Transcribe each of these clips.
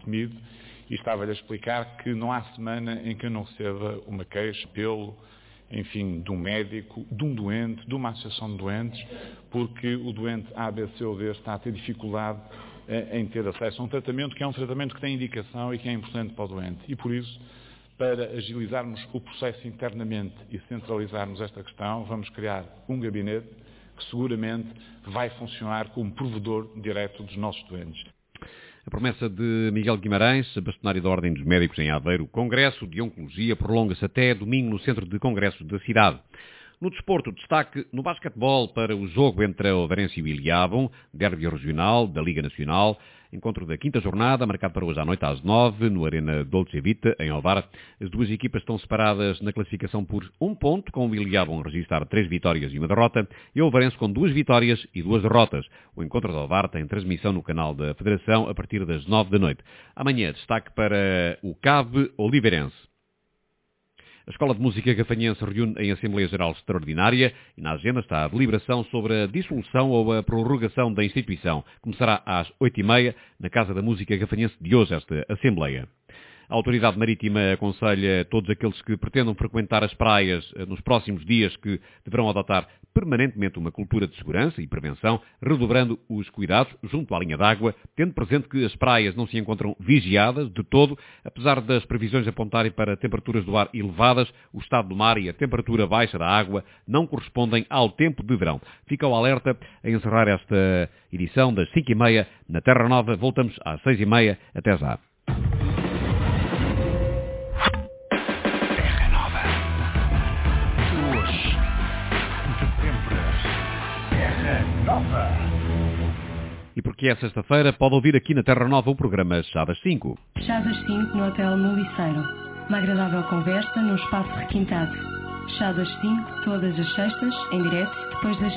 temido, e estava-lhe a explicar que não há semana em que eu não receba uma queixa, apelo, enfim, de um médico, de um doente, de uma associação de doentes, porque o doente A, B, C ou D está a ter dificuldade em ter acesso a um tratamento que é um tratamento que tem indicação e que é importante para o doente. E por isso, para agilizarmos o processo internamente e centralizarmos esta questão, vamos criar um gabinete que seguramente vai funcionar como provedor direto dos nossos doentes. A promessa de Miguel Guimarães, bastonário da Ordem dos Médicos em Aveiro, o Congresso de Oncologia prolonga-se até domingo no Centro de Congressos da cidade. No desporto, destaque no basquetebol para o jogo entre a Oeirense e o Ilhavo, derby regional da Liga Nacional, encontro da quinta jornada, marcado para hoje à noite às 9, no Arena Dolce Vita, em Ovar. As duas equipas estão separadas na classificação por 1 ponto, com o Ilhavo a registrar 3 vitórias e 1 derrota, e o Oeirense com 2 vitórias e 2 derrotas. O encontro de Ovar tem transmissão no canal da Federação a partir das 9 da noite. Amanhã, destaque para o CAB Oliveirense. A Escola de Música Gafanhense reúne em Assembleia Geral Extraordinária e na agenda está a deliberação sobre a dissolução ou a prorrogação da instituição. Começará às 8h30 na Casa da Música Gafanhense de hoje, esta Assembleia. A Autoridade Marítima aconselha todos aqueles que pretendam frequentar as praias nos próximos dias que deverão adotar permanentemente uma cultura de segurança e prevenção, redobrando os cuidados junto à linha d'água, tendo presente que as praias não se encontram vigiadas de todo, apesar das previsões apontarem para temperaturas do ar elevadas, o estado do mar e a temperatura baixa da água não correspondem ao tempo de verão. Fica o alerta a encerrar esta edição das 5h30 na Terra Nova. Voltamos às 6h30. Até já. E porque é sexta-feira, pode ouvir aqui na Terra Nova o programa Chá das 5. Chá das 5 no Hotel Muliceiro. Uma agradável conversa num espaço requintado. Chá das 5, todas as sextas, em direto, depois das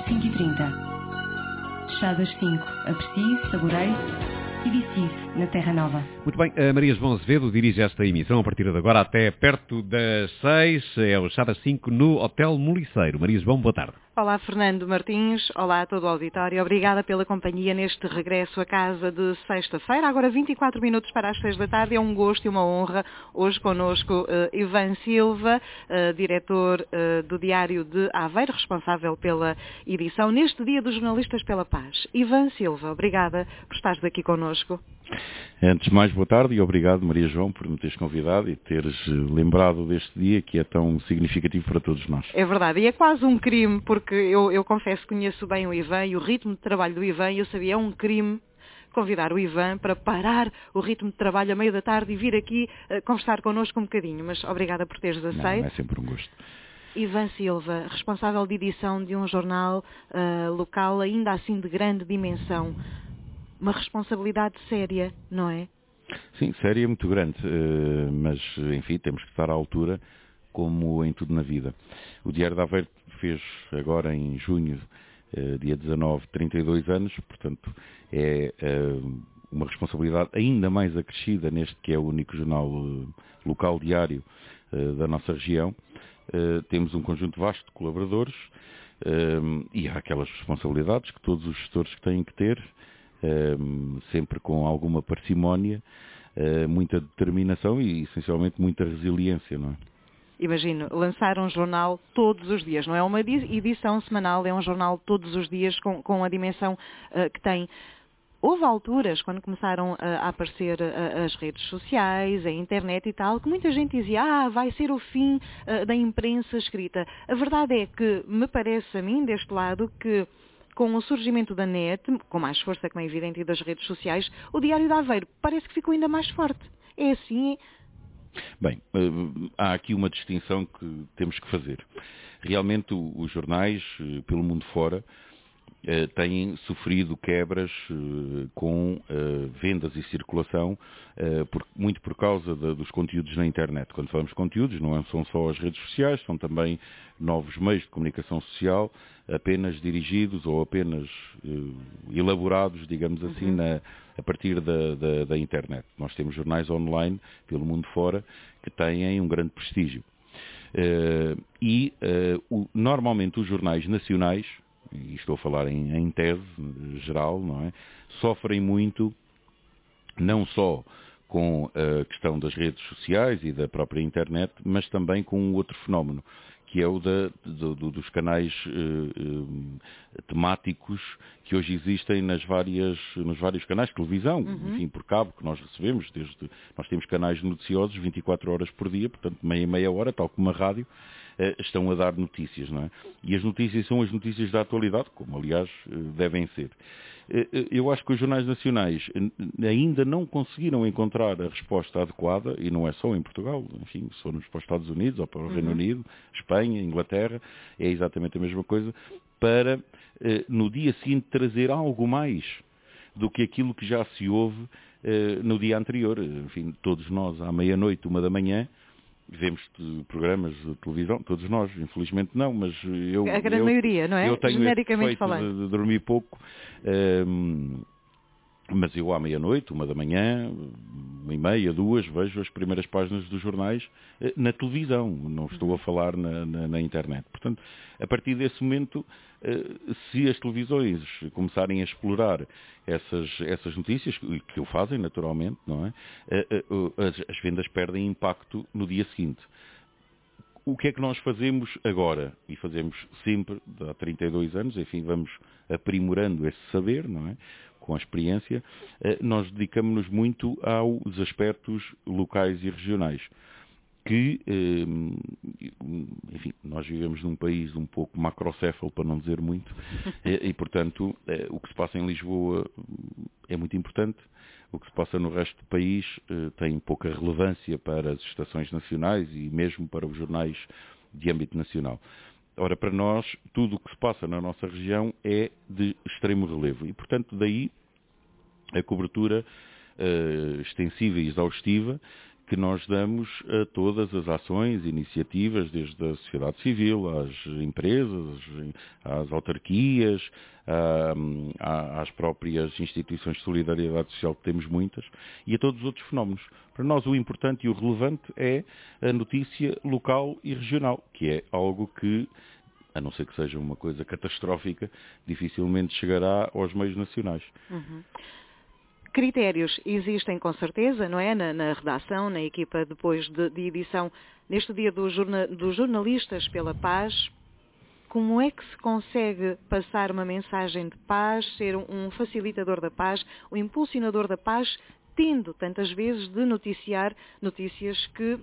5h30. Chá das 5. Aprecie, saboreie e vicie-se na Terra Nova. Muito bem, a Maria João Azevedo dirige esta emissão a partir de agora até perto das 6. É o Chá das 5 no Hotel Muliceiro. Maria João, boa tarde. Olá, Fernando Martins. Olá a todo o auditório. Obrigada pela companhia neste regresso a casa de sexta-feira. Agora 24 minutos para as 6 da tarde. É um gosto e uma honra. Hoje connosco Ivan Silva, diretor do Diário de Aveiro, responsável pela edição neste Dia dos Jornalistas pela Paz. Ivan Silva, obrigada por estares aqui connosco. Antes de mais, boa tarde e obrigado, Maria João, por me teres convidado e teres lembrado deste dia que é tão significativo para todos nós. É verdade, e é quase um crime, porque eu confesso que conheço bem o Ivan e o ritmo de trabalho do Ivan, e eu sabia, é um crime convidar o Ivan para parar o ritmo de trabalho a meio da tarde e vir aqui conversar connosco um bocadinho, mas obrigada por teres aceito. Não, é sempre um gosto. Ivan Silva, responsável de edição de um jornal local ainda assim de grande dimensão. Uma responsabilidade séria, não é? Sim, séria é muito grande, mas, enfim, temos que estar à altura, como em tudo na vida. O Diário de Aveiro fez agora em junho, dia 19, 32 anos, portanto, é uma responsabilidade ainda mais acrescida neste que é o único jornal local diário da nossa região. Temos um conjunto vasto de colaboradores e há aquelas responsabilidades que todos os gestores têm que ter, sempre com alguma parcimónia, muita determinação e essencialmente muita resiliência, não é? Imagino, lançar um jornal todos os dias, não é uma edição semanal, é um jornal todos os dias com a dimensão que tem. Houve alturas, quando começaram a aparecer as redes sociais, a internet e tal, que muita gente dizia, vai ser o fim da imprensa escrita. A verdade é que, me parece a mim, deste lado, que com o surgimento da net, com mais força, como é evidente, e das redes sociais, o Diário de Aveiro parece que ficou ainda mais forte. É assim? Bem, há aqui uma distinção que temos que fazer. Realmente os jornais, pelo mundo fora, têm sofrido quebras com vendas e circulação, muito por causa dos conteúdos na internet. Quando falamos de conteúdos, não são só as redes sociais, são também novos meios de comunicação social, apenas dirigidos ou apenas elaborados, digamos assim, a partir da internet. Nós temos jornais online pelo mundo fora que têm um grande prestígio. Normalmente os jornais nacionais, e estou a falar em tese geral, não é? Sofrem muito, não só com a questão das redes sociais e da própria internet, mas também com um outro fenómeno, que é o dos canais temáticos que hoje existem nos vários canais de televisão, enfim, por cabo, que nós recebemos. Nós temos canais noticiosos 24 horas por dia, portanto meia hora, tal como a rádio, estão a dar notícias, não é? E as notícias são as notícias da atualidade, como aliás devem ser. Eu acho que os jornais nacionais ainda não conseguiram encontrar a resposta adequada, e não é só em Portugal, enfim, se formos para os Estados Unidos ou para o Reino Unido, Espanha, Inglaterra, é exatamente a mesma coisa, para no dia seguinte trazer algo mais do que aquilo que já se ouve no dia anterior. Enfim, todos nós, à meia-noite, 1h, vemos programas de televisão, todos nós, infelizmente não, mas a grande maioria, não é? Eu tenho genericamente falando de dormir pouco, mas eu à meia-noite, 1h, 1h30, 2h, vejo as primeiras páginas dos jornais na televisão, não estou a falar na internet. Portanto, a partir desse momento, se as televisões começarem a explorar essas notícias, que o fazem naturalmente, não é? As vendas perdem impacto no dia seguinte. O que é que nós fazemos agora? E fazemos sempre, há 32 anos, enfim, vamos aprimorando esse saber, não é? Com a experiência, nós dedicamos-nos muito aos aspectos locais e regionais. Que, enfim, nós vivemos num país um pouco macrocéfalo, para não dizer muito, e portanto, o que se passa em Lisboa é muito importante. O que se passa no resto do país tem pouca relevância para as estações nacionais e mesmo para os jornais de âmbito nacional. Ora, para nós, tudo o que se passa na nossa região é de extremo relevo e, portanto, daí a cobertura extensiva e exaustiva que nós damos a todas as ações, iniciativas, desde a sociedade civil, às empresas, às autarquias, às próprias instituições de solidariedade social, que temos muitas, e a todos os outros fenómenos. Para nós o importante e o relevante é a notícia local e regional, que é algo que, a não ser que seja uma coisa catastrófica, dificilmente chegará aos meios nacionais. Critérios existem com certeza, não é? Na redação, na equipa depois de edição, neste dia dos jornalistas pela paz. Como é que se consegue passar uma mensagem de paz, ser um facilitador da paz, um impulsionador da paz, tendo tantas vezes de noticiar notícias que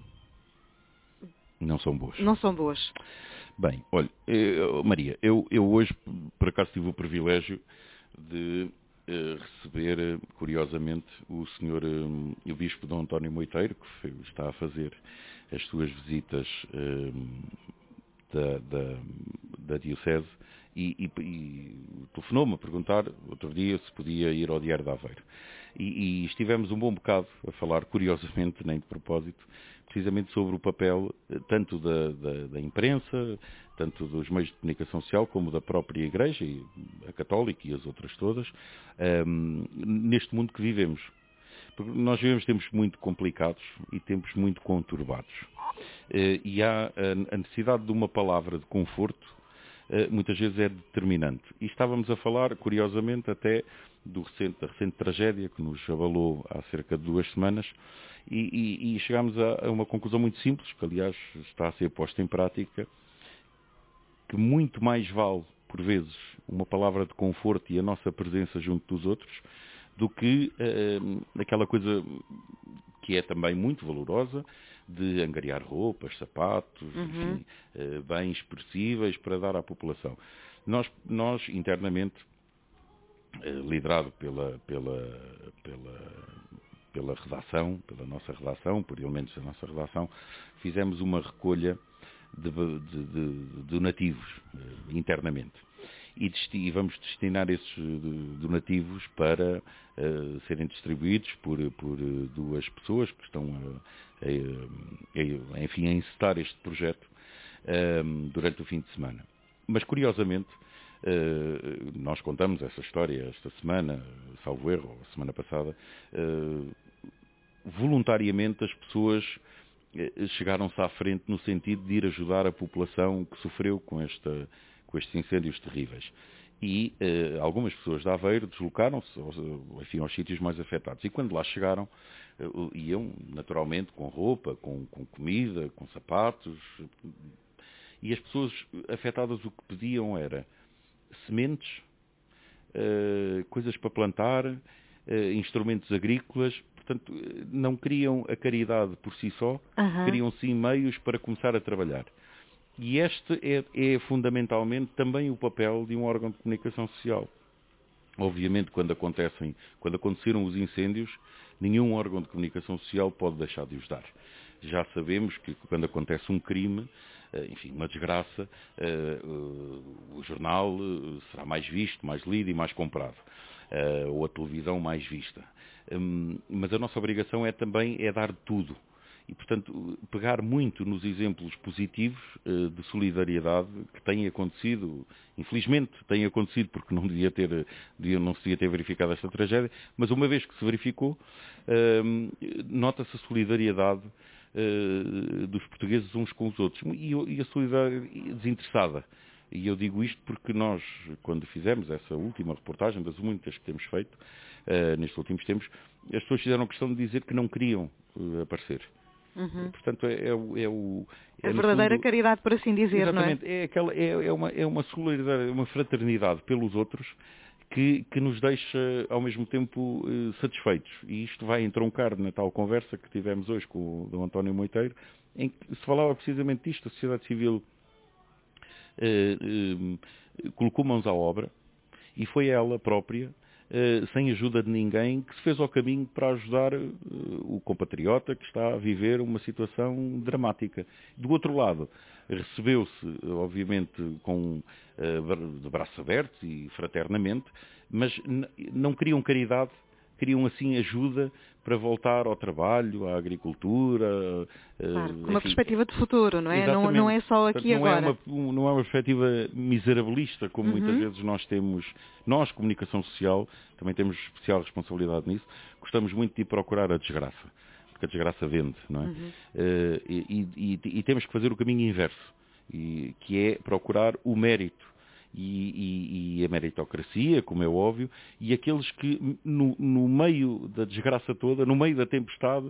não são boas? Não são boas. Bem, olha, Maria, eu hoje, por acaso, tive o privilégio de receber, curiosamente, o Sr. o Bispo Dom António Moiteiro, que está a fazer as suas visitas da Diocese, e telefonou-me a perguntar, outro dia, se podia ir ao Diário de Aveiro. E estivemos um bom bocado a falar, curiosamente, nem de propósito, precisamente sobre o papel tanto da imprensa, tanto dos meios de comunicação social, como da própria Igreja, a Católica e as outras todas, neste mundo que vivemos. Porque nós vivemos tempos muito complicados e tempos muito conturbados. E há a necessidade de uma palavra de conforto, muitas vezes é determinante. E estávamos a falar, curiosamente, até da recente tragédia que nos abalou há cerca de 2 semanas, e chegámos a uma conclusão muito simples, que aliás está a ser posta em prática, que muito mais vale, por vezes, uma palavra de conforto e a nossa presença junto dos outros, do que aquela coisa que é também muito valorosa, de angariar roupas, sapatos, enfim, bens perecíveis para dar à população. Nós internamente, liderado pela redação, pela nossa redação, por elementos da nossa redação, fizemos uma recolha de donativos internamente. E vamos destinar esses donativos para serem distribuídos por 2 pessoas que estão enfim, a encetar este projeto durante o fim de semana. Mas, curiosamente, nós contamos essa história esta semana, salvo erro, ou semana passada, voluntariamente as pessoas chegaram-se à frente no sentido de ir ajudar a população que sofreu com estes incêndios terríveis. e algumas pessoas de Aveiro deslocaram-se aos sítios mais afetados. E quando lá chegaram, iam naturalmente com roupa, com comida, com sapatos, e as pessoas afetadas o que pediam era sementes, coisas para plantar, instrumentos agrícolas. Portanto, não queriam a caridade por si só, queriam sim meios para começar a trabalhar. E este é fundamentalmente também o papel de um órgão de comunicação social. Obviamente, quando aconteceram os incêndios, nenhum órgão de comunicação social pode deixar de os dar. Já sabemos que quando acontece um crime, enfim, uma desgraça, o jornal será mais visto, mais lido e mais comprado. Ou a televisão mais vista. Mas a nossa obrigação também é dar tudo. E, portanto, pegar muito nos exemplos positivos de solidariedade que têm acontecido, infelizmente têm acontecido porque não se devia ter verificado esta tragédia, mas uma vez que se verificou, nota-se a solidariedade dos portugueses uns com os outros e a solidariedade desinteressada. E eu digo isto porque nós, quando fizemos essa última reportagem, das muitas que temos feito nestes últimos tempos, as pessoas fizeram questão de dizer que não queriam aparecer. Portanto, a verdadeira fundo, caridade, por assim dizer, exatamente, não é? É uma solidariedade, uma fraternidade pelos outros que nos deixa, ao mesmo tempo, satisfeitos. E isto vai entroncar na tal conversa que tivemos hoje com o Dom António Moiteiro, em que se falava precisamente disto. A sociedade civil colocou mãos à obra e foi ela própria, sem ajuda de ninguém, que se fez ao caminho para ajudar o compatriota que está a viver uma situação dramática. Do outro lado, recebeu-se, obviamente, de braços abertos e fraternamente, mas não queriam caridade, queriam assim ajuda para voltar ao trabalho, à agricultura. Claro, com uma perspectiva de futuro, não é? Não é só aqui e agora. Não é uma perspectiva miserabilista, como muitas vezes nós temos. Nós, comunicação social, também temos especial responsabilidade nisso, gostamos muito de ir procurar a desgraça, porque a desgraça vende, não é? E temos que fazer o caminho inverso, que é procurar o mérito. E a meritocracia, como é óbvio, e aqueles que no meio da desgraça toda, no meio da tempestade,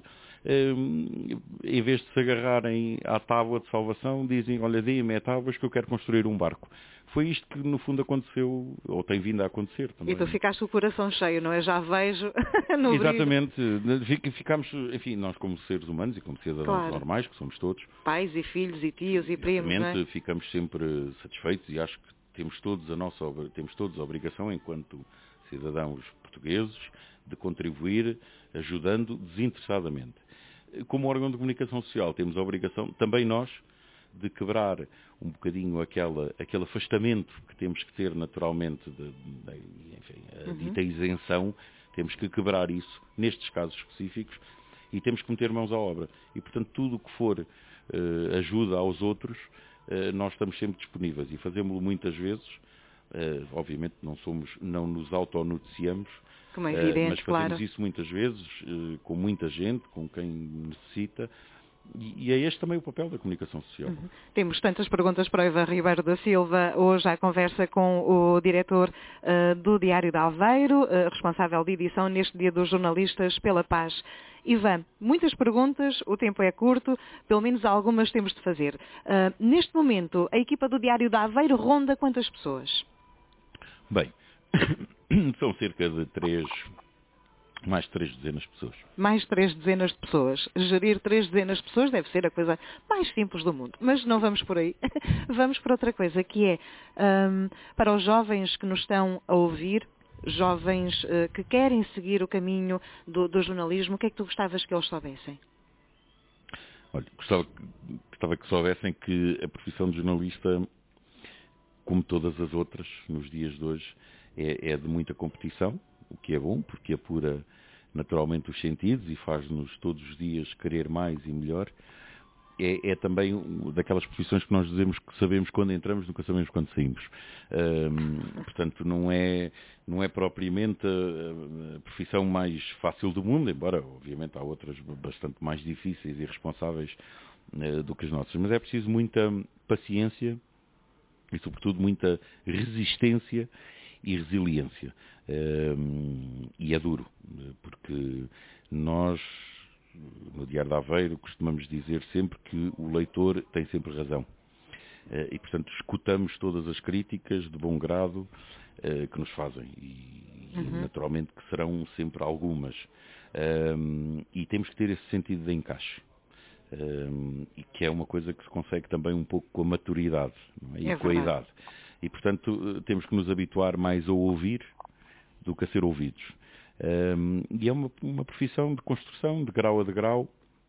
em vez de se agarrarem à tábua de salvação, dizem, olha, dê-me tábuas que eu quero construir um barco. Foi isto que no fundo aconteceu, ou tem vindo a acontecer também. E tu ficaste o coração cheio, não é? Já vejo no Exatamente. Ficámos, enfim, nós como seres humanos e como cidadãos normais, que somos todos. Pais e filhos e tios e primos, não é? Ficamos sempre satisfeitos e acho que temos todos a obrigação, enquanto cidadãos portugueses, de contribuir ajudando desinteressadamente. Como órgão de comunicação social, temos a obrigação, também nós, de quebrar um bocadinho aquele afastamento que temos que ter naturalmente, a dita isenção, temos que quebrar isso nestes casos específicos e temos que meter mãos à obra. E, portanto, tudo o que for ajuda aos outros, nós estamos sempre disponíveis e fazemos-lo muitas vezes. Obviamente não nos autonoticiamos, como é evidente, mas fazemos isso muitas vezes com muita gente, com quem necessita. E é este também o papel da comunicação social. Temos tantas perguntas para o Ivan Ribeiro da Silva. Hoje à conversa com o diretor do Diário de Aveiro, responsável de edição neste Dia dos Jornalistas pela Paz. Ivan, muitas perguntas, o tempo é curto, pelo menos algumas temos de fazer. Neste momento, a equipa do Diário de Aveiro ronda quantas pessoas? Bem, são cerca de mais de 3 dezenas de pessoas. Mais de 3 dezenas de pessoas. Gerir 3 dezenas de pessoas deve ser a coisa mais simples do mundo. Mas não vamos por aí. Vamos para outra coisa, que é para os jovens que nos estão a ouvir, jovens que querem seguir o caminho do jornalismo, o que é que tu gostavas que eles soubessem? Olha, gostava que soubessem que a profissão de jornalista, como todas as outras, nos dias de hoje, é de muita competição, o que é bom, porque apura naturalmente os sentidos e faz-nos todos os dias querer mais e melhor. É também daquelas profissões que nós dizemos que sabemos quando entramos, nunca sabemos quando saímos. Portanto, não é propriamente a profissão mais fácil do mundo, embora, obviamente, há outras bastante mais difíceis e responsáveis do que as nossas. Mas é preciso muita paciência e, sobretudo, muita resistência e resiliência. E é duro, porque nós, no Diário de Aveiro, costumamos dizer sempre que o leitor tem sempre razão. E, portanto, escutamos todas as críticas de bom grado que nos fazem. E naturalmente que serão sempre algumas. E temos que ter esse sentido de encaixe. E que é uma coisa que se consegue também um pouco com a maturidade, não é? E com a idade. E, portanto, temos que nos habituar mais a ouvir do que a ser ouvidos. E é uma profissão de construção, de grau a degrau,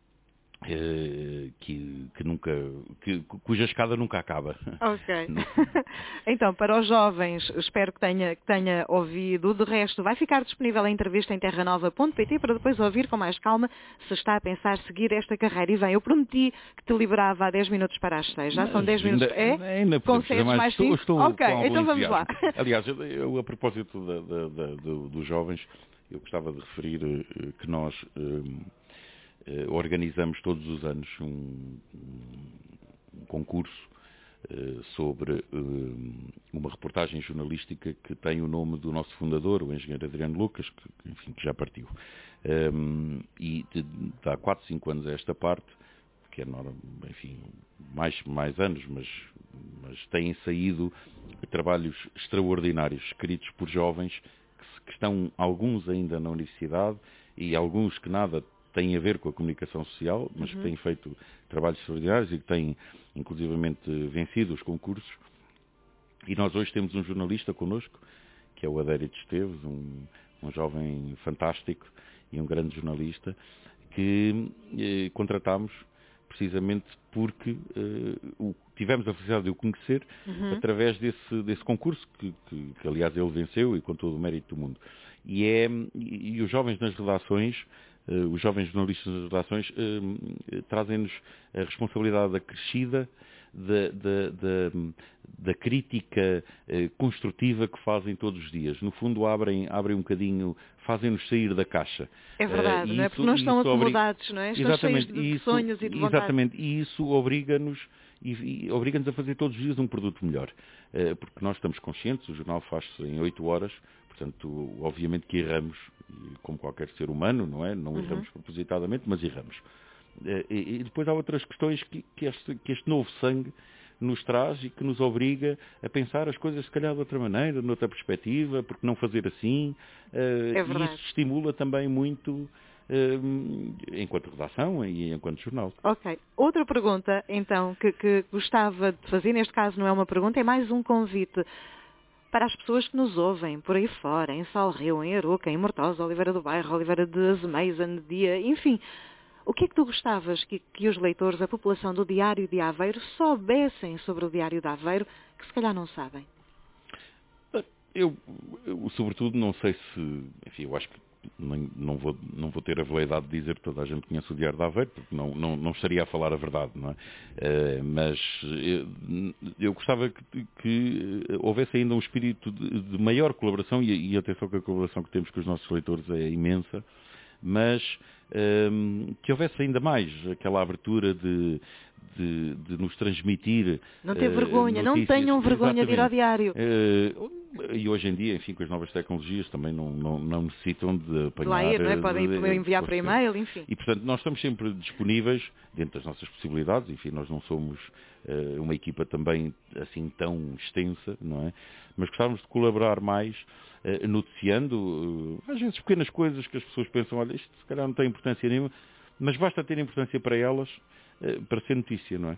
cuja escada nunca acaba. Ok. Então, para os jovens, espero que tenha ouvido. De resto, vai ficar disponível a entrevista em terranova.pt para depois ouvir com mais calma se está a pensar seguir esta carreira. E bem, eu prometi que te liberava há 10 minutos para as 6. Já são 10 minutos. Ainda Concedes mais 5? Ok, então vamos lá. Aliás, eu, a propósito dos jovens, eu gostava de referir que nós organizamos todos os anos um concurso sobre uma reportagem jornalística que tem o nome do nosso fundador, o engenheiro Adriano Lucas, que já partiu. E há 4, 5 anos a esta parte, que é, enfim, mais anos, mas têm saído trabalhos extraordinários, escritos por jovens que estão, alguns ainda na universidade e alguns que nada têm a ver com a comunicação social, mas que têm feito trabalhos extraordinários e que têm, inclusivamente, vencido os concursos. E nós hoje temos um jornalista connosco, que é o Adério de Esteves, um jovem fantástico e um grande jornalista, que contratámos precisamente porque tivemos a felicidade de o conhecer através desse concurso, que aliás ele venceu e com todo o mérito do mundo. E os jovens nas redações, os jovens jornalistas nas redações, trazem-nos a responsabilidade acrescida da crítica construtiva que fazem todos os dias. No fundo, abrem um bocadinho, fazem-nos sair da caixa. É verdade, não é? Porque não estão acomodados, não é? Estão cheios de sonhos e de vontade. Exatamente, e isso obriga-nos a fazer todos os dias um produto melhor. Porque nós estamos conscientes, o jornal faz-se em 8 horas, portanto, obviamente que erramos, como qualquer ser humano, não é? Não erramos propositadamente, mas erramos. E depois há outras questões que este novo sangue nos traz e que nos obriga a pensar as coisas se calhar de outra maneira, de outra perspectiva, porque não fazer assim. É e isso estimula também muito enquanto redação e enquanto jornal. Ok. Outra pergunta, então, que gostava de fazer, neste caso não é uma pergunta, é mais um convite para as pessoas que nos ouvem por aí fora, em Salreu, em Aroca, em Mortosa, Oliveira do Bairro, Oliveira de Azeméis, Anadia, enfim. O que é que tu gostavas que os leitores, a população do Diário de Aveiro, soubessem sobre o Diário de Aveiro, que se calhar não sabem? Eu sobretudo, não sei se... Enfim, eu acho que não vou ter a veleidade de dizer que toda a gente conhece o Diário de Aveiro, porque não estaria a falar a verdade, não é? Mas eu gostava que houvesse ainda um espírito de maior colaboração, e atenção que a colaboração que temos com os nossos leitores é imensa, mas que houvesse ainda mais aquela abertura de nos transmitir. Não ter vergonha, não tenham vergonha de ir ao diário. E hoje em dia, enfim, com as novas tecnologias também não necessitam de apanhar... Lá ir, não é? Podem enviar por e-mail, enfim. E, portanto, nós estamos sempre disponíveis, dentro das nossas possibilidades, enfim, nós não somos uma equipa também assim tão extensa, não é? Mas gostávamos de colaborar mais, noticiando, às vezes, pequenas coisas que as pessoas pensam, olha, isto se calhar não tem importância nenhuma, mas basta ter importância para elas, para ser notícia, não é?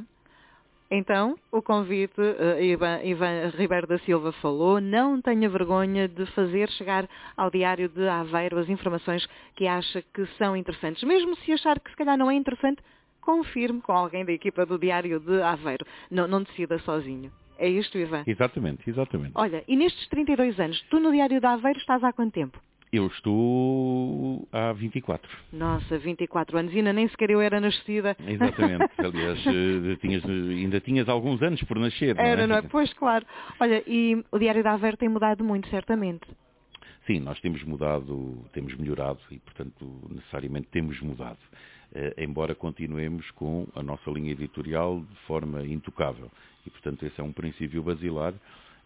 Então, o convite, Ivan Ribeiro da Silva falou, não tenha vergonha de fazer chegar ao Diário de Aveiro as informações que acha que são interessantes. Mesmo se achar que se calhar não é interessante, confirme com alguém da equipa do Diário de Aveiro. Não decida sozinho. É isto, Ivan? Exatamente. Olha, e nestes 32 anos, tu no Diário de Aveiro estás há quanto tempo? Eu estou há 24. Nossa, 24 anos. Ainda nem sequer eu era nascida. Exatamente. Aliás, ainda tinhas alguns anos por nascer, não é? Era, não é? Pois, claro. Olha, e o Diário de Aveiro tem mudado muito, certamente. Sim, nós temos mudado, temos melhorado e, portanto, necessariamente temos mudado. Embora continuemos com a nossa linha editorial de forma intocável. E, portanto, esse é um princípio basilar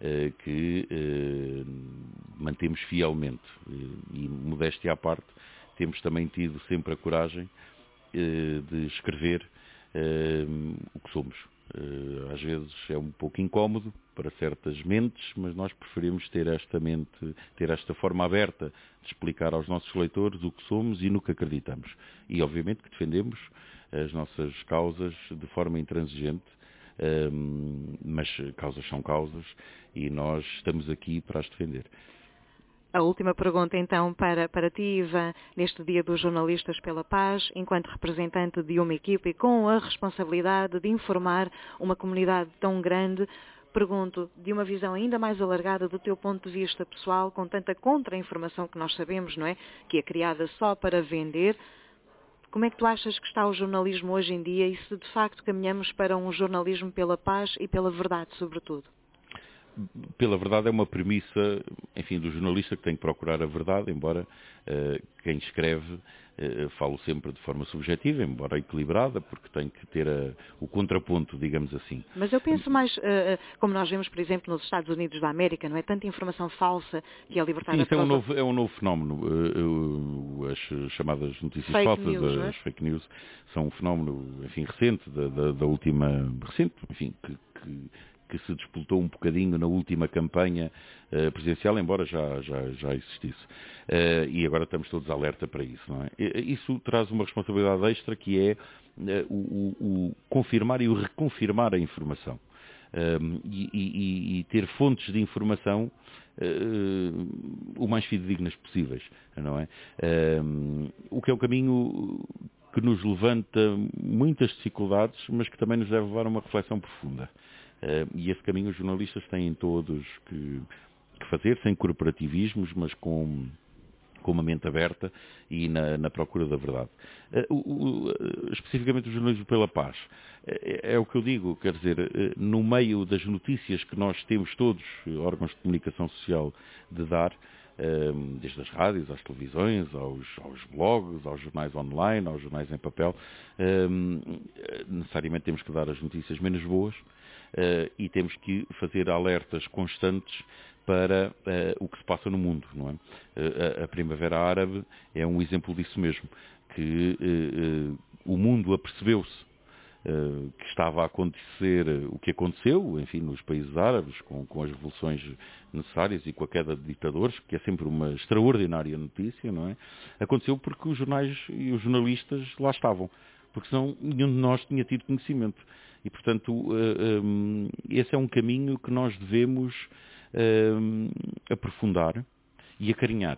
que mantemos fielmente. E modéstia à parte, temos também tido sempre a coragem de escrever o que somos. Às vezes é um pouco incómodo para certas mentes, mas nós preferimos ter esta mente, ter esta forma aberta de explicar aos nossos leitores o que somos e no que acreditamos. E obviamente que defendemos as nossas causas de forma intransigente, mas causas são causas e nós estamos aqui para as defender. A última pergunta, então, para ti, Ivan, neste Dia dos Jornalistas pela Paz, enquanto representante de uma equipe e com a responsabilidade de informar uma comunidade tão grande, pergunto, de uma visão ainda mais alargada do teu ponto de vista pessoal, com tanta contra-informação que nós sabemos, não é? Que é criada só para vender, como é que tu achas que está o jornalismo hoje em dia e se de facto caminhamos para um jornalismo pela paz e pela verdade, sobretudo? Pela verdade é uma premissa, enfim, do jornalista que tem que procurar a verdade, embora quem escreve falo sempre de forma subjetiva, embora equilibrada, porque tem que ter o contraponto, digamos assim. Mas eu penso mais, como nós vemos, por exemplo, nos Estados Unidos da América, não é? Tanta informação falsa que é libertada. Sim, isso é um novo fenómeno. As chamadas notícias fake falsas, news, as fake news, são um fenómeno, enfim, recente, da última, recente, enfim, que se disputou um bocadinho na última campanha presidencial, embora já existisse. E agora estamos todos alerta para isso, não é? Isso traz uma responsabilidade extra que é o confirmar e o reconfirmar a informação. E ter fontes de informação o mais fidedignas possíveis, não é? O que é um caminho que nos levanta muitas dificuldades, mas que também nos deve levar a uma reflexão profunda. E esse caminho os jornalistas têm todos que fazer, sem corporativismos, mas com uma mente aberta e na procura da verdade. Especificamente o jornalismo pela paz. É o que eu digo, quer dizer, no meio das notícias que nós temos todos, órgãos de comunicação social, de dar, desde as rádios, às televisões, aos blogs, aos jornais online, aos jornais em papel, necessariamente temos que dar as notícias menos boas, e temos que fazer alertas constantes para o que se passa no mundo, não é? A Primavera Árabe é um exemplo disso mesmo, que o mundo apercebeu-se que estava a acontecer o que aconteceu, enfim, nos países árabes, com as revoluções necessárias e com a queda de ditadores, que é sempre uma extraordinária notícia, não é? Aconteceu porque os jornais e os jornalistas lá estavam, porque senão nenhum de nós tinha tido conhecimento. E, portanto, esse é um caminho que nós devemos aprofundar e acarinhar,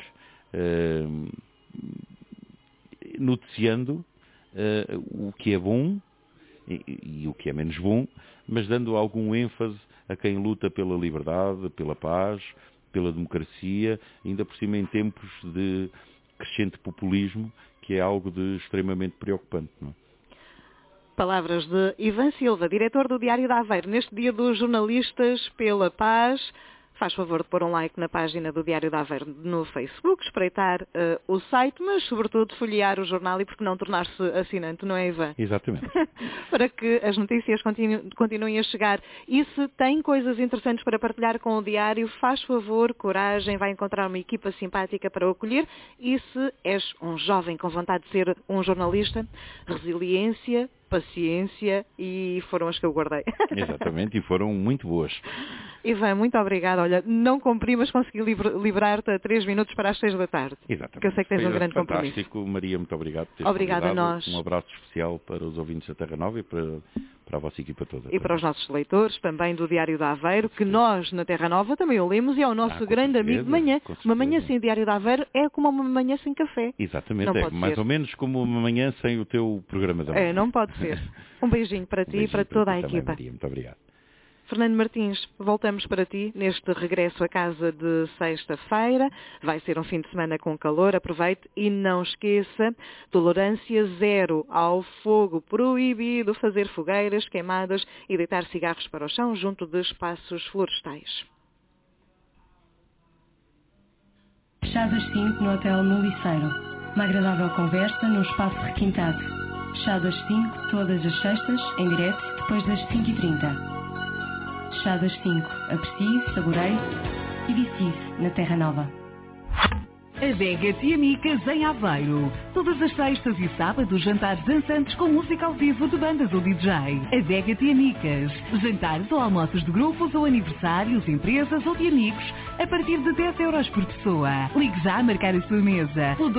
noticiando o que é bom e o que é menos bom, mas dando algum ênfase a quem luta pela liberdade, pela paz, pela democracia, ainda por cima em tempos de crescente populismo, que é algo de extremamente preocupante, não é? Palavras de Ivan Silva, diretor do Diário de Aveiro, neste Dia dos Jornalistas pela Paz. Faz favor de pôr um like na página do Diário de Aveiro no Facebook, espreitar o site, mas sobretudo folhear o jornal e, por que não, tornar-se assinante, não é, Ivan? Exatamente. Para que as notícias continuem a chegar. E se tem coisas interessantes para partilhar com o Diário, faz favor, coragem, vai encontrar uma equipa simpática para o acolher. E se és um jovem com vontade de ser um jornalista, resiliência, paciência, e foram as que eu guardei. Exatamente, e foram muito boas. Ivan, muito obrigada. Olha, não cumpri, mas consegui liberar-te a 3 minutos para as 6 da tarde. Exatamente. Que eu sei que tens um grande compromisso. Fantástico. Maria, muito obrigado por teres Obrigada a nós. Um abraço especial para os ouvintes da Terra Nova e para a vossa equipa toda. E para os nossos leitores, também do Diário de Aveiro, que nós, na Terra Nova, também o lemos e é o nosso grande amigo de manhã. Uma manhã sem Diário de Aveiro é como uma manhã sem café. Exatamente, é mais ou menos como uma manhã sem o teu programa da manhã. Não pode ser. Um beijinho para ti e para toda a equipa. Maria, muito obrigado. Fernando Martins, voltamos para ti neste regresso a casa de sexta-feira. Vai ser um fim de semana com calor, aproveite e não esqueça, tolerância zero ao fogo, proibido fazer fogueiras queimadas e deitar cigarros para o chão junto de espaços florestais. Chá das 5 no Hotel Muliceiro. Uma agradável conversa num espaço requintado. Chá das 5 todas as sextas, em direto, depois das 5h30. Chá das 5. Aprecie, saboreie e vicie na Terra Nova. Adega Tia Micas em Aveiro. Todas as sextas e sábados, jantares dançantes com música ao vivo de bandas ou DJ. Adega Tia Micas. Jantares ou almoços de grupos ou aniversários, empresas ou de amigos a partir de 10 euros por pessoa. Ligue já a marcar a sua mesa. O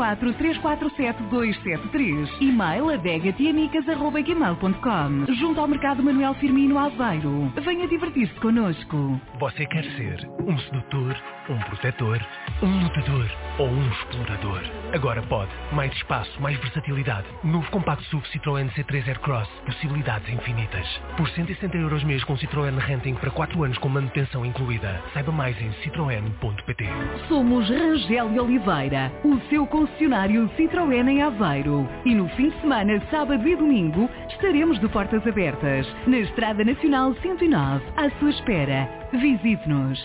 234-347-273. E-mail adegatiamicas@gmail.com. Junto ao Mercado Manuel Firmino, Aveiro. Venha divertir-se connosco. Você quer ser um sedutor, um protetor, um lutador ou um explorador? Agora pode. Mais espaço, mais versatilidade. Novo compacto SUV Citroën C3 Aircross. Possibilidades infinitas. Por 160 euros mês com Citroën Renting para 4 anos com manutenção incluída. Saiba mais em citroen.pt. Somos Rangel e Oliveira, o seu concessionário Citroën em Aveiro. E no fim de semana, sábado e domingo, estaremos de portas abertas. Na Estrada Nacional 109, à sua espera. Visite-nos.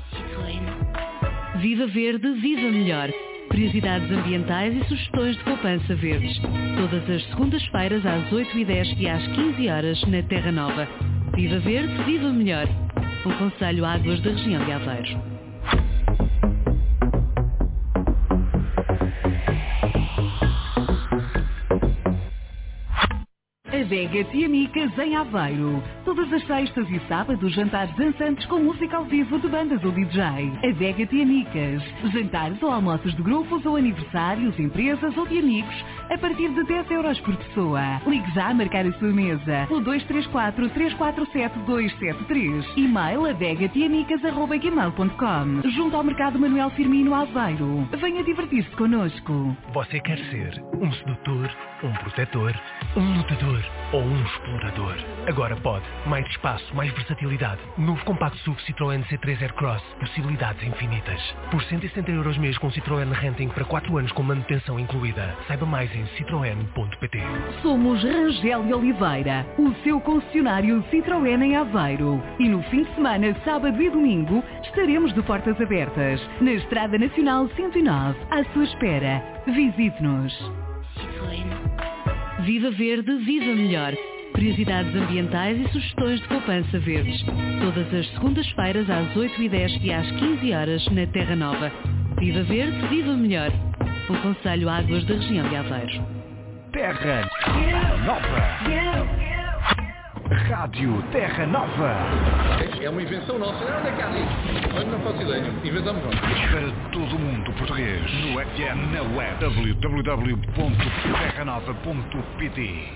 Viva Verde, viva melhor. Curiosidades ambientais e sugestões de poupança verdes. Todas as segundas-feiras às 8h10 e às 15 horas na Terra Nova. Viva Verde, viva melhor. O Conselho Águas da região de Aveiro. Adega Tia Micas em Aveiro. Todas as sextas e sábados, jantares dançantes com música ao vivo de bandas ou DJ. Adega Tia Micas. Jantares ou almoços de grupos ou aniversários, empresas ou de amigos a partir de 10 euros por pessoa. Ligue já a marcar a sua mesa. O 234-347-273. E-mail adegatiamicas@gmail.com. Junto ao Mercado Manuel Firmino, Aveiro. Venha divertir-se connosco. Você quer ser um sedutor, um protetor, um lutador ou um explorador? Agora pode. Mais espaço, mais versatilidade. Novo compacto SUV Citroën C3 Aircross. Possibilidades infinitas. Por 160 euros mês com Citroën Renting para 4 anos com manutenção incluída. Saiba mais em citroen.pt. Somos Rangel e Oliveira, o seu concessionário Citroën em Aveiro. E no fim de semana, sábado e domingo, estaremos de portas abertas. Na Estrada Nacional 109, à sua espera. Visite-nos. Viva Verde, viva melhor. Curiosidades ambientais e sugestões de poupança verdes. Todas as segundas-feiras às 8h10 e às 15 horas na Terra Nova. Viva Verde, viva melhor. O Conselho Águas da região de Aveiro. Terra Nova. Rádio Terra Nova. É uma invenção nossa. Onde é que há disso? Nós não faço ideia. Inventamos nós. Para todo o mundo português. No FM, na web. www.terranova.pt.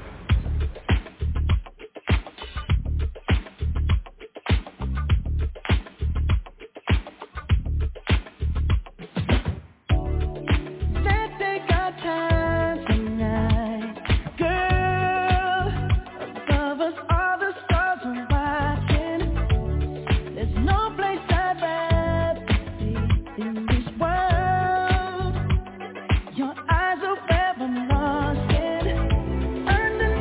Your eyes are where I'm lost in.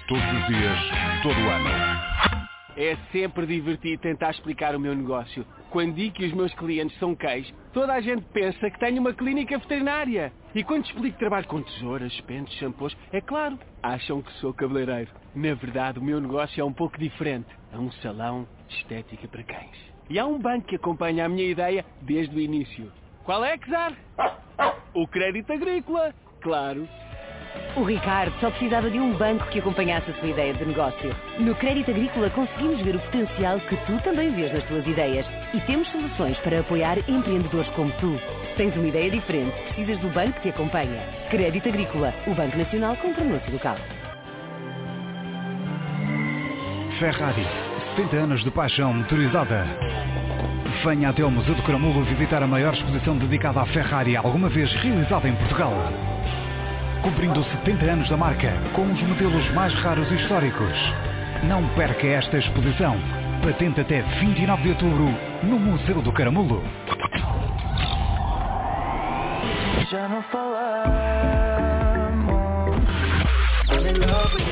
Todos os dias, todo o ano. É sempre divertido tentar explicar o meu negócio. Quando digo que os meus clientes são cães, toda a gente pensa que tenho uma clínica veterinária. E quando explico que trabalho com tesouras, pentes, shampoos, é claro, acham que sou cabeleireiro. Na verdade, o meu negócio é um pouco diferente. É um salão de estética para cães. E há um banco que acompanha a minha ideia desde o início. Qual é, Czar? O Crédito Agrícola, claro. O Ricardo só precisava de um banco que acompanhasse a sua ideia de negócio. No Crédito Agrícola conseguimos ver o potencial que tu também vês nas tuas ideias. E temos soluções para apoiar empreendedores como tu. Tens uma ideia diferente, precisas do banco que te acompanha. Crédito Agrícola, o Banco Nacional com pronúncio local. Ferrari, 70 anos de paixão motorizada. Venha até ao Museu do Caramulo visitar a maior exposição dedicada à Ferrari alguma vez realizada em Portugal. Cumprindo 70 anos da marca, com os modelos mais raros e históricos. Não perca esta exposição. Patente até 29 de outubro, no Museu do Caramulo. Já não falamos. I'm in love with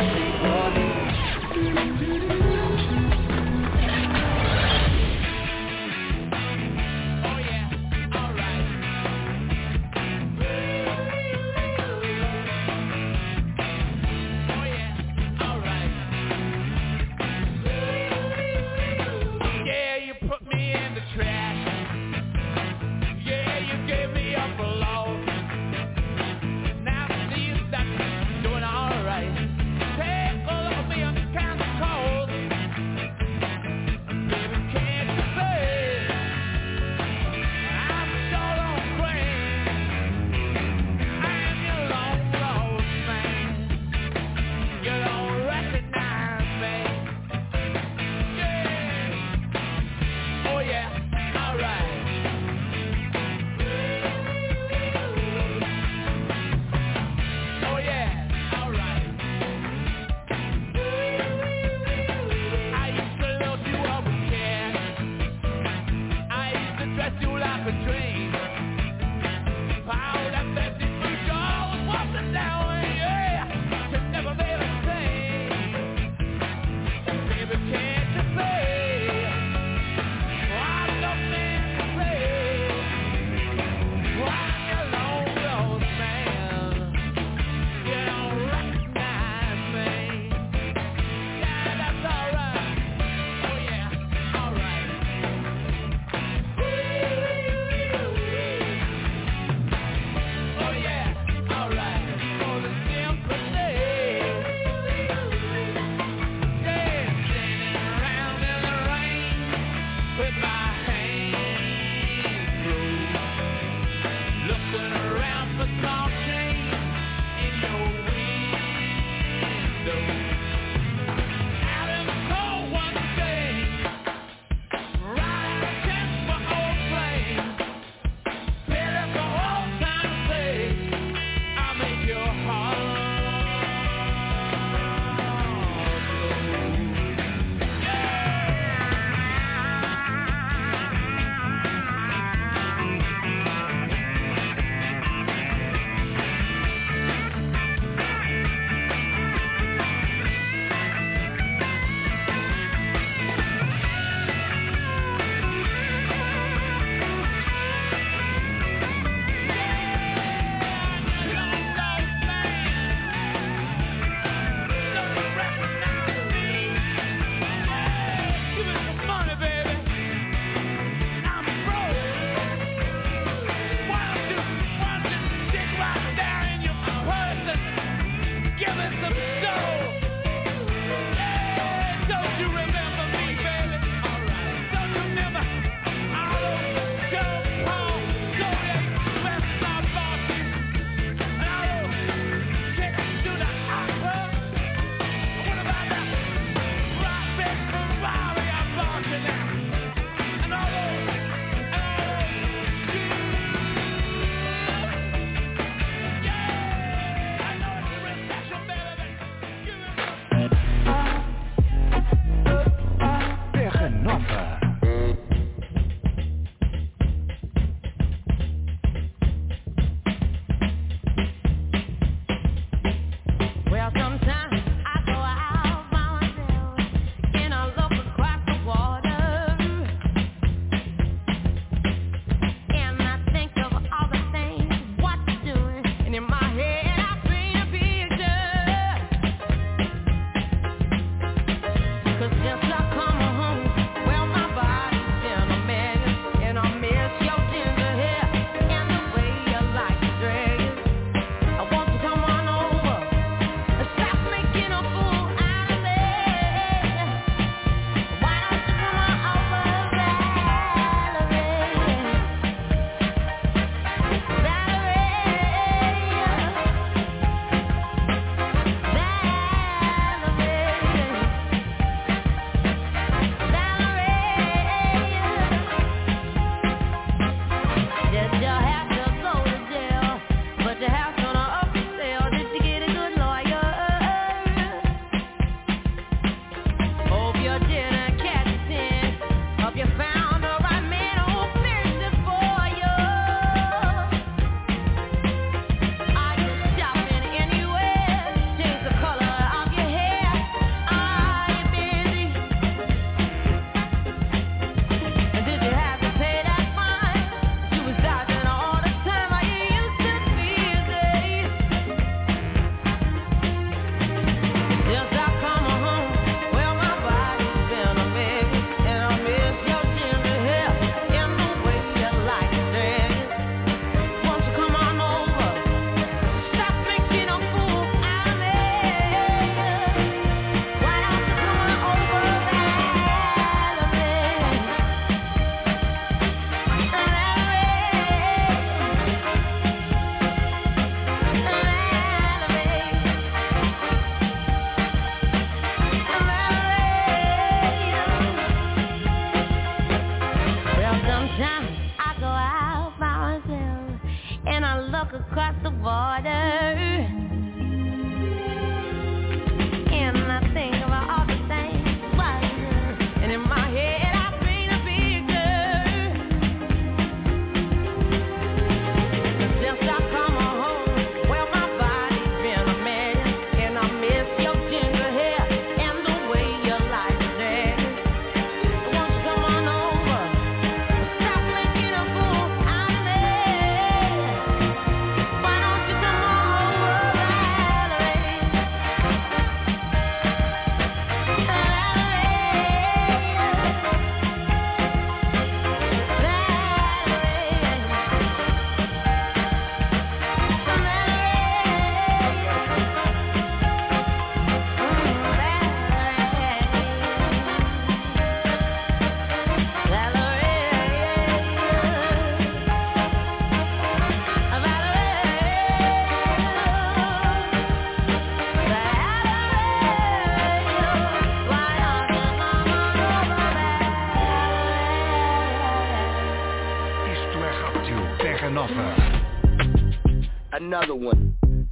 another one.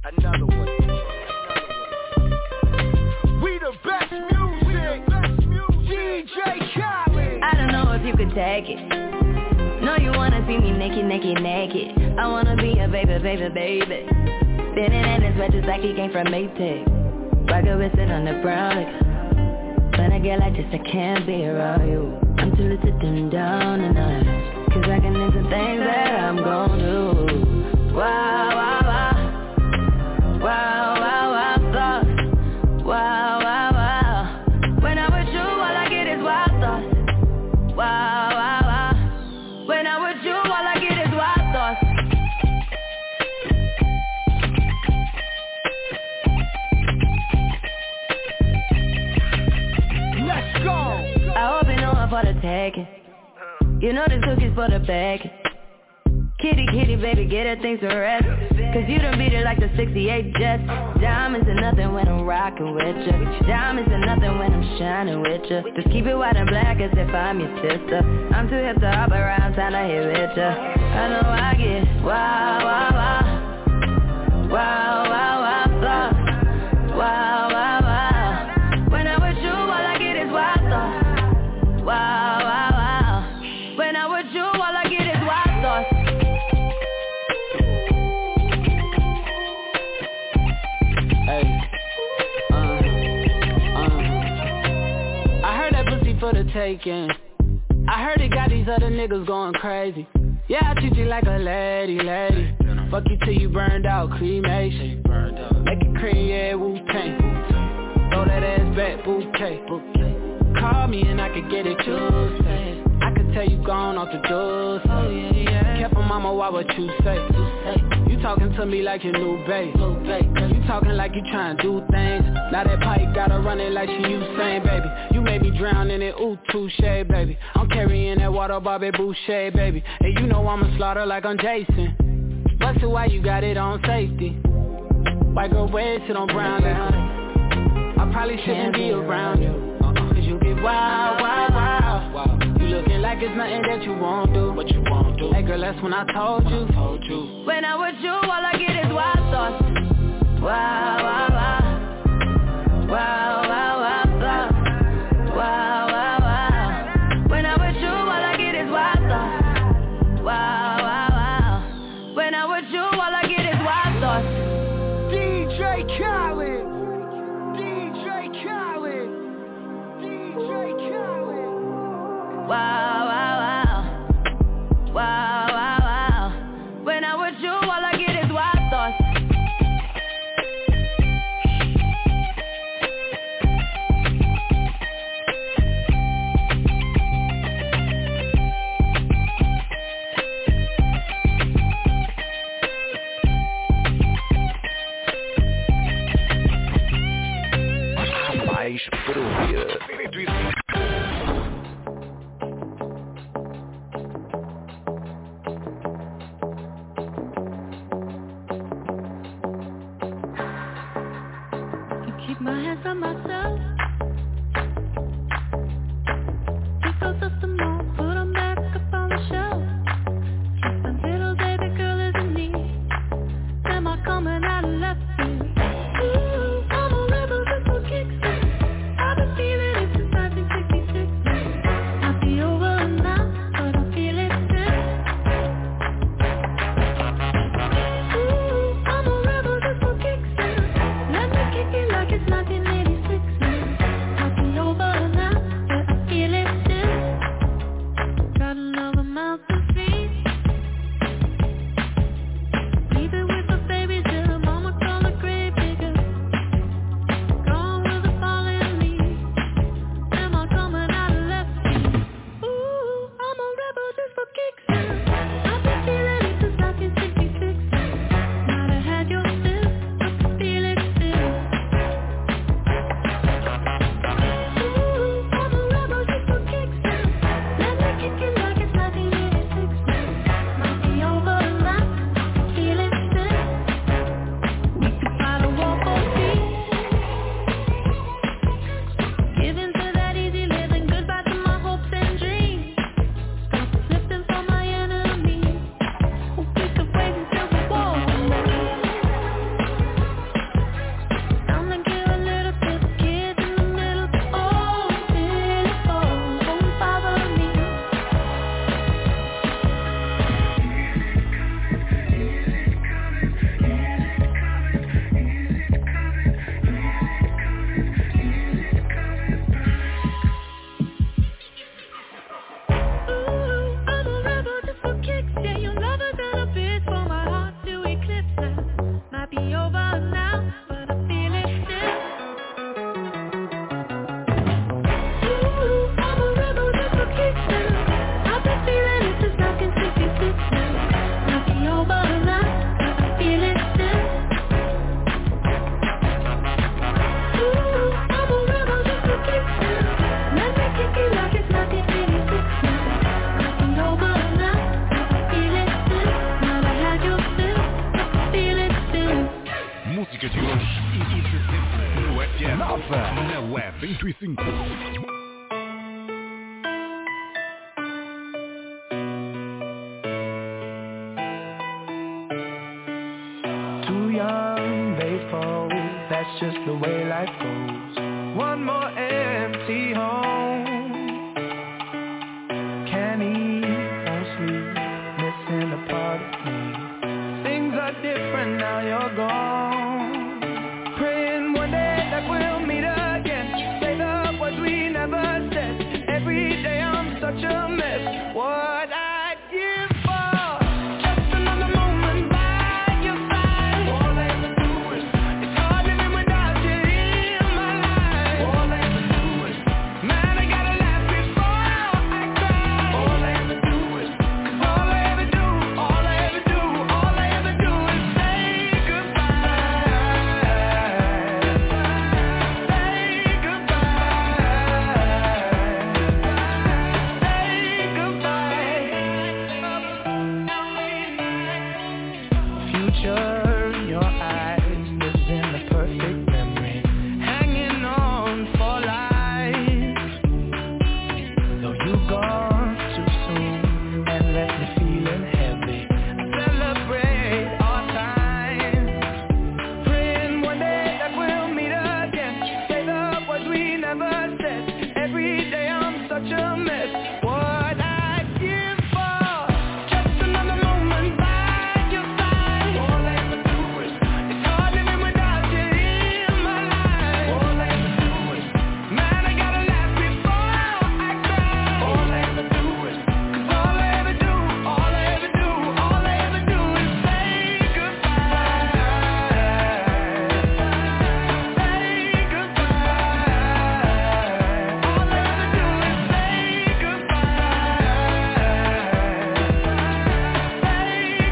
We the best music. DJ Khaled. I don't know if you could take it. No, you wanna see me naked. I wanna be a baby. Spinning in his red just like he came from Maytag. Rocket with it on the brown liquor. When I get like this, I can't be around you. I'm too little to dim down the night. Cause I can into things that I'm gon' do. Wow, wow, wow. Wow, wow, wow, thoughts. Wow, wow, wow. When I'm with you, all I get is wild thoughts. Wow, wow, wow. When I'm with you, all I get is wild thoughts. Let's go. I hope you know I'm for the taking. You know this cookie's for the bag. Kitty, baby, get her things to rest. Cause you done beat it like the 68 Jets. Diamonds are nothing when I'm rockin' with ya. Diamonds are nothing when I'm shining with ya. Just keep it white and black as if I'm your sister. I'm too hip to hop around, time to hit with ya. I know I get wow, wow, wow. Wow, wow, wow, thoughts. Wow, wow, wow. When I'm with you, all I get is wild thoughts. Wow, wow, wow. When I'm with you, all I get is wild thoughts. I heard that pussy for the taking. I heard it got these other niggas going crazy. Yeah, I treat you like a lady. Fuck you till you burned out, cremation. Make it cream, yeah, Wu-Tang. Throw that ass back, bouquet. Call me and I could get it Tuesday. I could tell you gone off the doors. Oh yeah. Careful mama, why what you say? You talking to me like your new babe. You talking like you trying to do things. Now that pipe gotta run it like she Usain, baby. You made me drown in it, ooh, touche, baby. I'm carrying that water, Bobby Boucher, baby. And you know I'ma slaughter like I'm Jason. Bust it why you got it on safety. White girl red sit on brown liquor. I probably shouldn't be around you. Cause you get wild. You looking like it's nothing that you won't do. What you won't do. Hey girl, that's when I told you. When I'm with you, all I get is wild thoughts. Wow, wow, wow. Wow, wow, wow, thoughts. Wow, wow, wow. When I'm with you, all I get is wild thoughts. Wow, wow, wow. When I'm with you, all I get is wild thoughts. DJ Khaled. Wow, wow, wow. Wow, wow, wow. When I'm with you, all I get is wild thoughts. Mais por ouvir. My hands on myself. Pick those up the more, put them back up on the shelf. Just a little baby girl is in need. Am I coming out of left field? Ooh, I'm a rebel just for kicks. I've been feeling it since 1966. Might be over now, but I feel it still. Ooh, I'm a rebel just for kicks. Let me kick it like it's 1986. Might be over now, but I feel it still. Música de hoje e de sempre no FM Nova, na web 105. Too young, they fall. That's just the way life goes. One more empty home. Can't eat, won't sleep, missing a part of me. Things are different now you're gone. Praying one day that we'll meet again. Say the words we never said. Every day I'm such a mess. What I'd give for just another moment by your side. All I ever do is, it's hard living without you in my life. All I ever do is, man, I gotta laugh before I cry. All I ever do is, 'cause all I ever do, all I ever do, all I ever do is say goodbye. Say goodbye. Future in your eyes lives in the perfect memory, hanging on for life. Though you've gone too soon and left me feeling heavy, I celebrate our time. Praying one day that we'll meet again. Say the words we never said. Every day I'm such a mess. What I'd give for just another moment by your side. All I ever do is, it's hard living without you in my life. All I ever do is, man, I gotta laugh before I cry. All I ever do is, 'cause all I ever do, all I ever do, all I ever do is say goodbye. Say goodbye. All I ever do is say goodbye. Say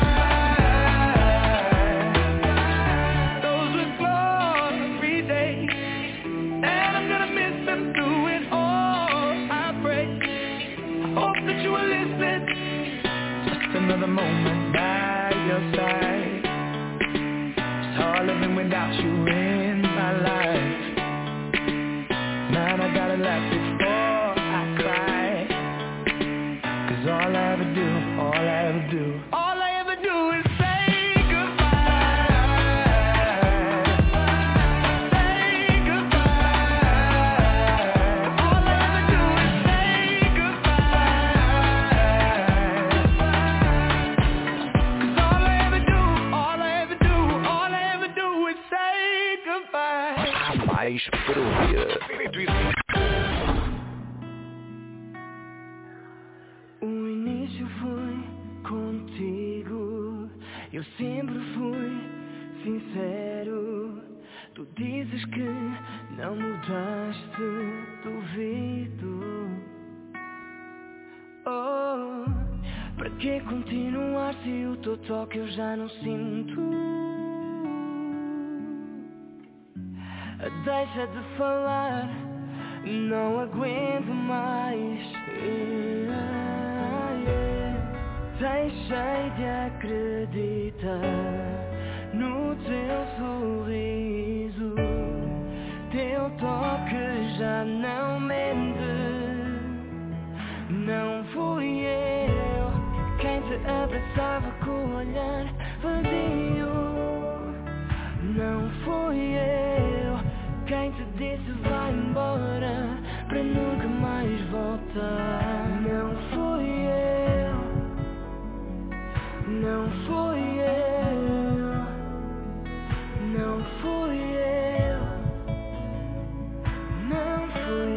goodbye. Those were glory days, and I'm gonna miss them through it all. I pray, I hope that you are listening. Just another moment by your side. It's hard living without you in my life. Man, I gotta laugh before I cry. 'Cause all I ever do, all I ever do, all I ever do is say goodbye. Say goodbye. All I ever do is say goodbye. 'Cause all I ever do, all I ever do, all I ever do is say goodbye. Há mais para ouvir. 105. O início foi contigo. Eu sempre fui sincero. Tu dizes que não mudaste, duvido. Oh, para que continuar se o teu toque eu já não sinto? Deixa de falar, não aguento mais. Deixei de acreditar no teu sorriso. Teu toque já não mente. Não fui eu quem te abraçava com o olhar vazio. Não fui eu quem te disse vai embora para nunca mais voltar. Não fui eu. Não fui eu. Não fui eu. Não fui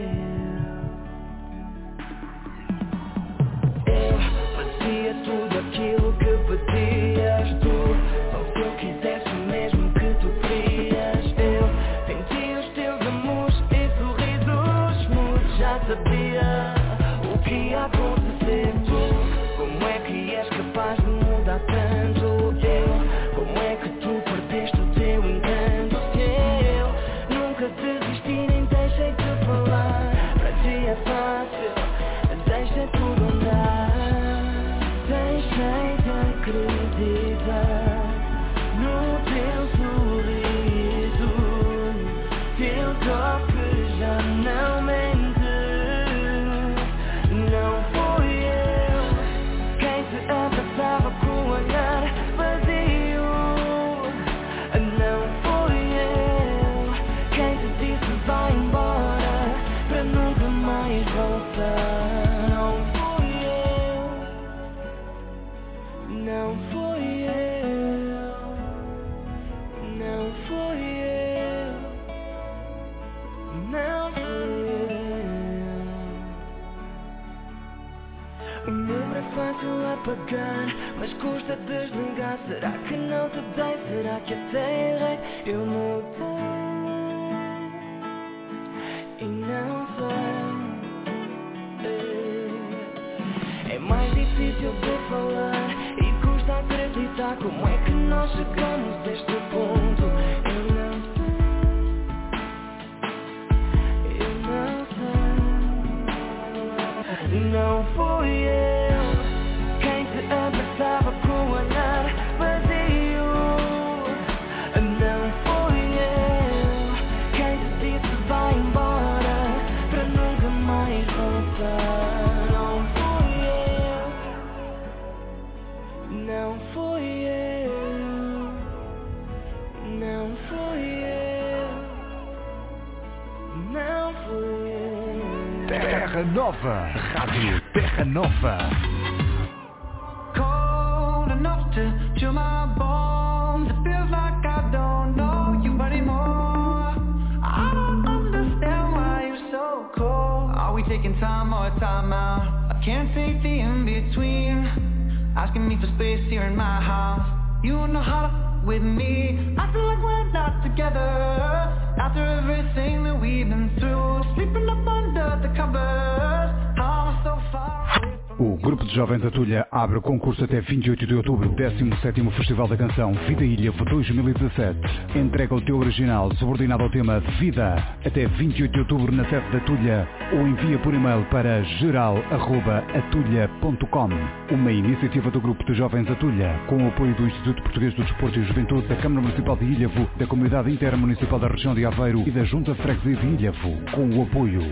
eu. Eu fazia tudo aquilo que pedias tu. Só se eu quisesse mesmo que tu querias. Eu senti os teus amores e sorrisos mudos. Já sabia o que ia acontecer. Como é que és capaz de mudar tanto? Como é que tu perdeste o teu encanto? Se eu nunca desisti nem deixei é fácil, deixa tudo andar. Deixei de acreditar no teu sorriso, teu toque já não mente. Não fui eu quem te abraçava com o olhar vazio. Não fui eu quem te disse vai embora para nunca mais voltar. Não fui eu. Não fui eu. Não fui eu. Não fui eu. O número é fácil apagar, mas custa desligar. Será que não te dei? Será que até errei? Eu mudei e não sei. É mais difícil de falar e custa acreditar. Como é que nós chegamos a este ponto? Eu não sei. Eu não sei. Não fui eu quem te abraçava com o olhar vazio. Não fui eu quem te disse vai embora para nunca mais voltar. Não fui eu. Não fui eu. Não fui eu. Não fui eu. Terra Nova, Rádio Terra Nova. Cold enough to chill my bones. It feels like I don't know you anymore. I don't understand why you're so cold. Are we taking time or time out? I can't take the in-between. Asking me for space here in my house. You know how to with me. I feel like we're not together. After everything that we've been through, sleeping up under the covers. I'm so far away from O Grupo de Jovens da Tulha abre o concurso até 28 de outubro, 17º Festival da Canção Vida Ilhavo 2017. Entrega o teu original subordinado ao tema Vida até 28 de outubro na sede da Tulha ou envia por e-mail para geral@atulha.com. Uma iniciativa do Grupo de Jovens da Tulha com o apoio do Instituto Português do Desporto e Juventude, da Câmara Municipal de Ilhavo, da Comunidade Intermunicipal da Região de Aveiro e da Junta de Freguesia de Ilhavo, com o apoio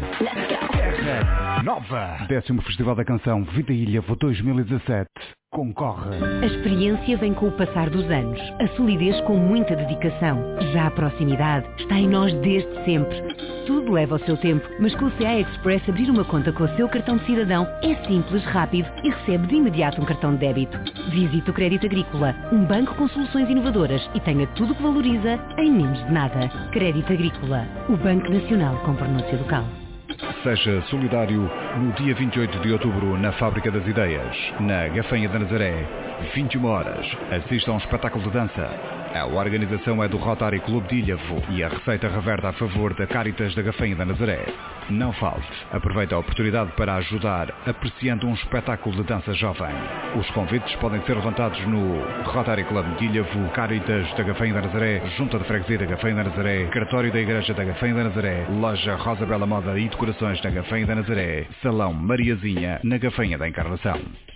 Terra Nova. 10º Festival da Canção Vida Ilhavo 2017. Concorre. A experiência vem com o passar dos anos, a solidez com muita dedicação. Já a proximidade está em nós desde sempre. Tudo leva o seu tempo, mas com o CA Express abrir uma conta com o seu cartão de cidadão é simples, rápido e recebe de imediato um cartão de débito. Visite o Crédito Agrícola, um banco com soluções inovadoras e tenha tudo o que valoriza em menos de nada. Crédito Agrícola, o Banco Nacional com pronúncia local. Seja solidário no dia 28 de outubro na Fábrica das Ideias, na Gafanha da Nazaré, 21 horas. Assista a um espetáculo de dança. A organização é do Rotary Clube de Ilhavo e a receita reverte a favor da Cáritas da Gafanha da Nazaré. Não falte. Aproveite a oportunidade para ajudar apreciando um espetáculo de dança jovem. Os convites podem ser levantados no Rotary Clube de Ilhavo, Cáritas da Gafanha da Nazaré, Junta de Freguesia da Gafanha da Nazaré, Cartório da Igreja da Gafanha da Nazaré, Loja Rosa Bela Moda e Decorações da Gafanha da Nazaré, Salão Mariazinha na Gafanha da Encarnação.